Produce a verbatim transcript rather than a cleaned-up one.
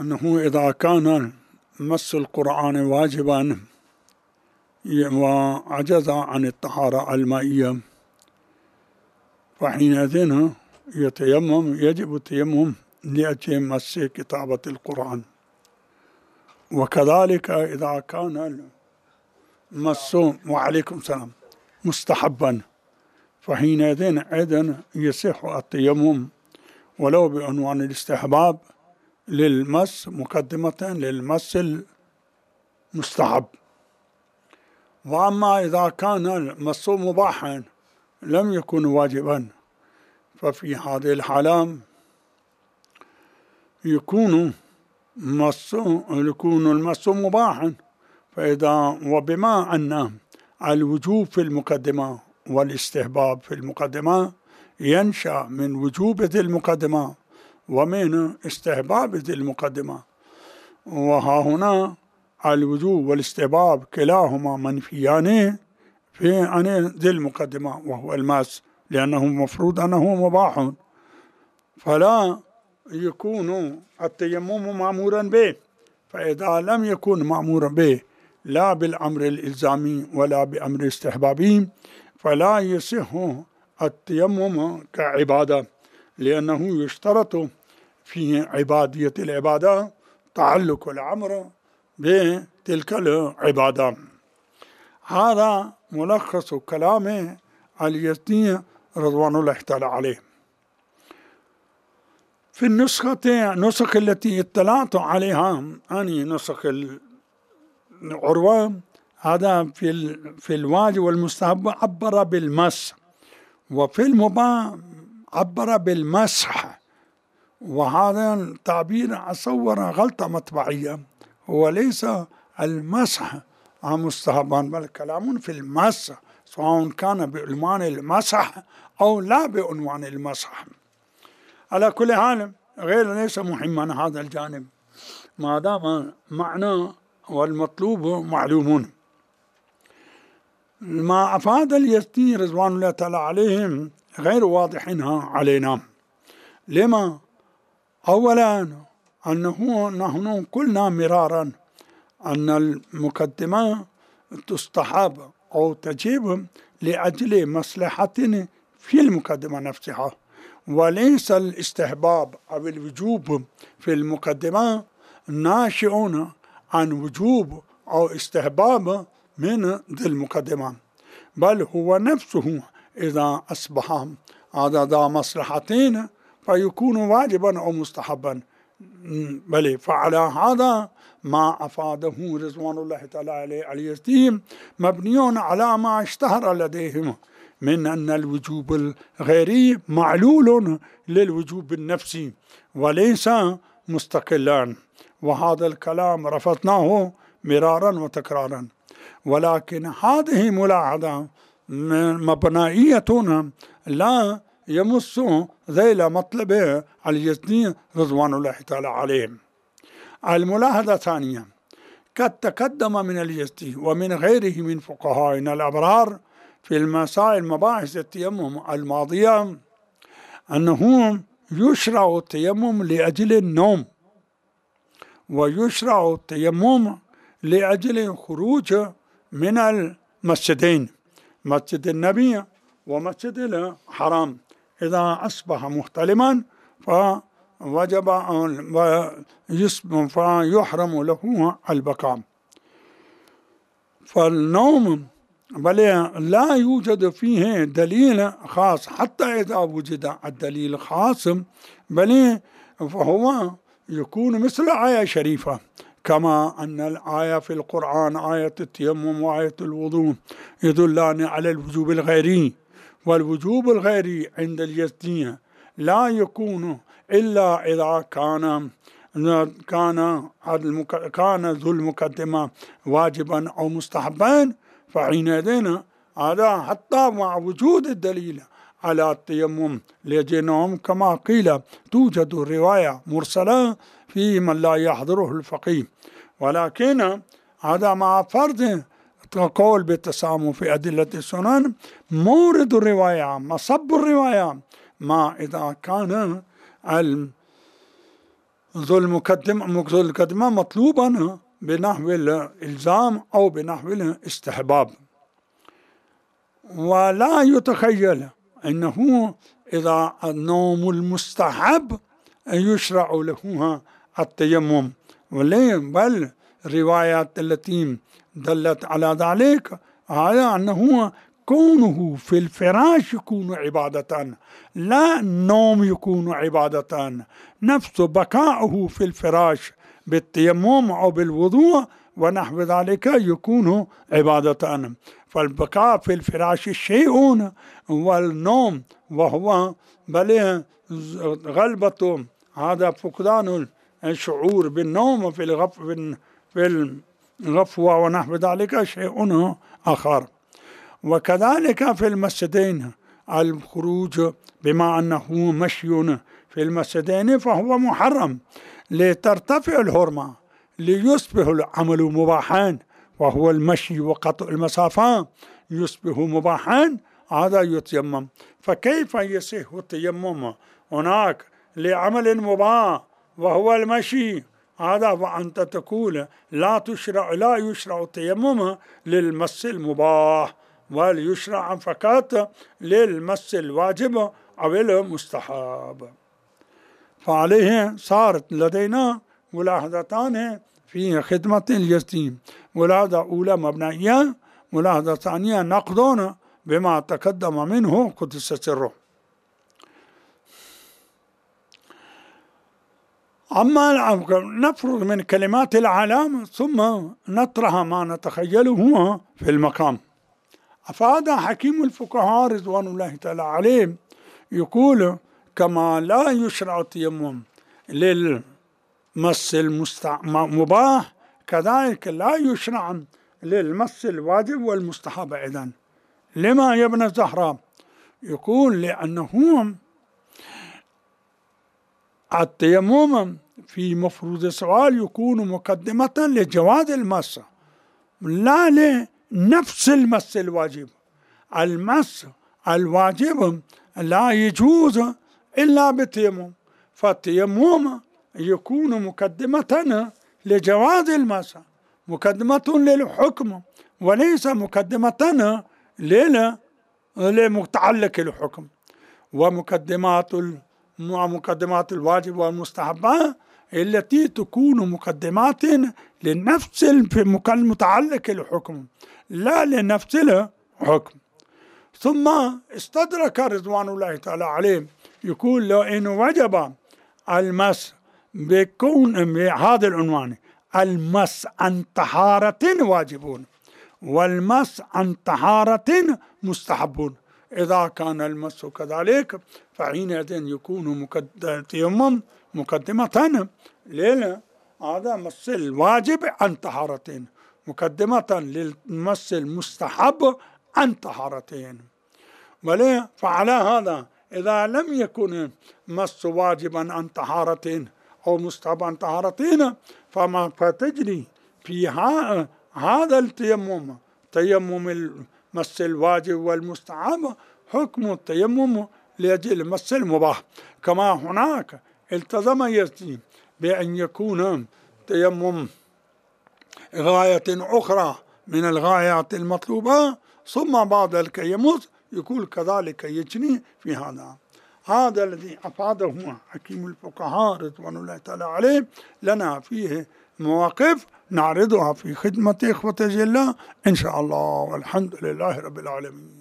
أنه إذا كان مس القرآن واجبا وعجز عن الطهارة المائية فحينئذ يتيمم، يجب التيمم لأجل مس كتابة القرآن. وكذلك إذا كان المس وعليكم السلام مستحبا فحينئذ أيضا يصح التيمم ولو بعنوان الاستحباب للمس مقدمة للمس المستحب. وأما إذا كان المس مباحا لم يكن واجبا ففي هذه الحالة يكون مس يكون المس مباحا. فإذا وبما أن الوجوب في المقدمة والاستحباب في المقدمة ينشأ من وجوب ذي المقدمة ومن استحباب ذي المقدمة، وها هنا الوجوب والاستحباب كلاهما منفيان في عن ذي المقدمة وهو الماس، لأنه مفروض أنه مباح، فلا يكون التيمم مأمورا به. فإذا لم يكن مأمورا به لا بالأمر الإلزامي ولا بأمر استحبابي فلا يصح التيمم كعبادة، لأنه يشترط في عبادية العبادة تعلق الأمر بتلك العبادة. هذا ملخص كلام اليزدي رضوان الله تعالى عليه. في النسخة نسخ التي اطلعت عليها أني نسخ العروة هذا في في الواجب والمستحب عبر بالمس، وفي المباح عبر بالمسح، وهذا التعبير أصور غلطة مطبعية، هو ليس المسح مستحبا بل كلام في المسح سواء كان بعنوان المسح أو لا بعنوان المسح. على كل حال غير ليس مهما هذا الجانب ما دام معنى والمطلوب معلومون. ما أفاد اليزدي رضوان الله تعالى عليهم غير واضحينها علينا. لما؟ أولا أنه نحن قلنا مرارا أن المقدمة تستحب أو تجب لأجل مصلحة في المقدمة نفسها، وليس الاستحباب أو الوجوب في المقدمة ناشئون عن وجوب أو استحباب من ذي المقدمة، بل هو نفسه إذا أصبح هذا ذا مصلحتين فيكون واجبا أو مستحبا. بل فعلى هذا ما أفاده رضوان الله تعالى عليه اليزدي مبني على ما اشتهر لديهم من أن الوجوب الغيري معلول للوجوب النفسي وليس مستقلا، وهذا الكلام رفضناه مرارا وتكرارا. ولكن هذه ملاحظة مبنائية لا يمس ذيل مطلب اليزدي رضوان الله تعالى عليهم. الملاحظة الثانية، قد تقدم من اليزدي ومن غيره من فقهائنا الأبرار في المسائل مباحث التيمم الماضية أنه يشرع التيمم لأجل النوم، ويشرع التيمم لأجل خروج من المسجدين، مسجد النبي ومسجد الحرام. إذا أصبح محتلما فوجب فيحرم له البقاء. فالنوم بل لا يوجد فيه دليل خاص، حتى إذا وجد الدليل الخاص بل فهو يكون مثل آية شريفة، كما أن الآية في القرآن آية التيمم وآية الوضوء يدلان على الوجوب الغيري، والوجوب الغيري عند اليزدي لا يكون إلا إذا كان كان كان ذو المقدمة واجبا أو مستحبا، فحينئذ هذا حتى مع وجود الدليل على التيمم لجنهم كما قيل توجد رواية مرسلة في من لا يحضره الفقيه، ولكن هذا مع فرض قول بالتسامح في أدلة السنن مورد الرواية مصب الرواية، ما إذا كان ذو المقدمة ذو المقدمة مطلوبا بنحو الإلزام أو بنحو الاستحباب، ولا يتخيل أنه إذا النوم المستحب يشرع له التيمم، بل الروايات التي دلت على ذلك على أنه كونه في الفراش يكون عبادة، لا النوم يكون عبادة، نفس بقاؤه في الفراش بالتيمم أو بالوضوء ونحو ذلك يكون عبادة. فالبقاء في الفراش شيء، والنوم وهو بل غلبة هذا فقدان الشعور بالنوم في الغف في الغفوة ونحو ذلك شيء آخر. وكذلك في المسجدين الخروج بما أنه مشي في المسجدين فهو محرم لترتفع الحرمة ليصبح العمل مباحا، وهو المشي وقطع المسافة يصبح مباحا، هذا يتيمم. فكيف يصح التيمم هناك لعمل مباح وهو المشي؟ هذا وأنت تقول لا تشرع لا يشرع التيمم للمس المباح، وليشرع فقط للمس الواجب أو المستحب. فعليه صارت لدينا ملاحظتان في خدمة اليتيم: ملاحظة أولى مبنية، ملاحظة ثانية نقد بما تقدم منه قدس سره. أما نفرض من كلمات العلام ثم نطرح ما نتخيله في المقام. فهذا حكيم الفقهاء رضوان الله تعالى عليه يقول: كما لا يشرع التيمم للمس المباح كذلك لا يشرع للمس الواجب والمستحب أيضا. لما يا ابن الزهراء؟ يقول: لأنه التيمم في مفروض السؤال يكون مقدمة لجواز المس لا لنفس المس الواجب. المس الواجب لا يجوز إلا بالتيمم، فالتيمم يكون مقدمة لجواز المس، مقدمة للحكم وليس مقدمة لمتعلق الحكم. ومقدمات مقدمات الواجب والمستحبة التي تكون مقدمات لنفس المتعلق الحكم لا لنفس الحكم. ثم استدرك رضوان الله تعالى عليه يقول: لو إن وجب المس بكون بهذا العنوان: المس عن طهارة واجبون والمس عن طهارة مستحبون. إذا كان المس كذلك فحينئذ يكون التيمم مقدمة ليلة هذا مس الواجب عن طهارتين، مقدمة للمس المستحب عن طهارتين. وليه؟ فعلى هذا إذا لم يكن مس واجبا عن طهارتين أو مستحب عن طهارتين فما فتجري في هذا التيمم تيمم المس الواجب والمستحب حكم التيمم لأجل مس المباح. كما هناك التزم يزيد بأن يكون تيمم غاية أخرى من الغايات المطلوبة ثم بعد ذلك يمس، يقول كذلك يجري في هذا. هذا الذي أفاده حكيم الفقهاء رضوان الله تعالى عليه لنا فيه مواقف نعرضها في خدمة إخوة الله إن شاء الله، والحمد لله رب العالمين.